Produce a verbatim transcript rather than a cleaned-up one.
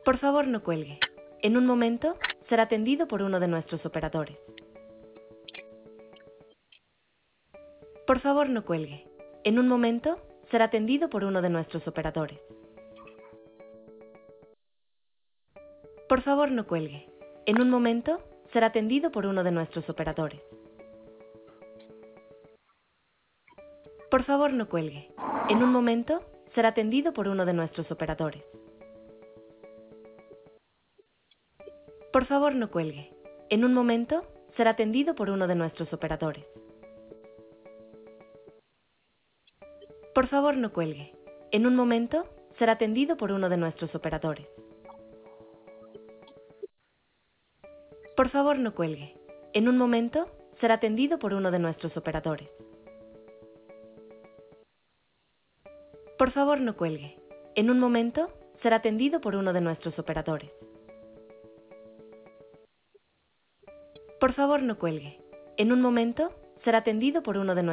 Por favor, no cuelgue. En un momento, será atendido por uno de nuestros operadores. Por favor, no cuelgue. En un momento, será atendido por uno de nuestros operadores. Por favor, no cuelgue. En un momento, será atendido por uno de nuestros operadores. Por favor, no cuelgue. En un momento, será atendido por uno de nuestros operadores. Por favor, no cuelgue. En un momento, será atendido por uno de nuestros operadores. Por favor, no cuelgue. En un momento, será atendido por uno de nuestros operadores. Por favor, no cuelgue. En un momento, será atendido por uno de nuestros operadores. Por favor, no cuelgue. En un momento, será atendido por uno de nuestros operadores. Por favor, no cuelgue. En un momento, será atendido por uno de nuestros